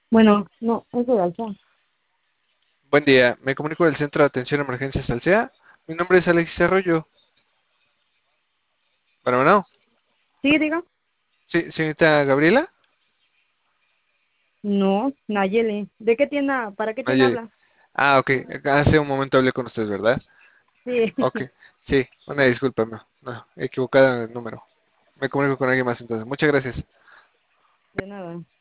Bueno, no, es de Alfa. Buen día, me comunico del Centro de Atención a Emergencias Alsea. Mi nombre es Alexis Arroyo. Bueno, Sí, diga. sí, señorita Gabriela. No, Nayeli. ¿De qué tienda? ¿Para qué tienda Oye, habla? ok, hace un momento hablé con usted, ¿verdad? Sí, Ok, sí, una disculpa, equivocada en el número. Me comunico con alguien más entonces. Muchas gracias. de nada.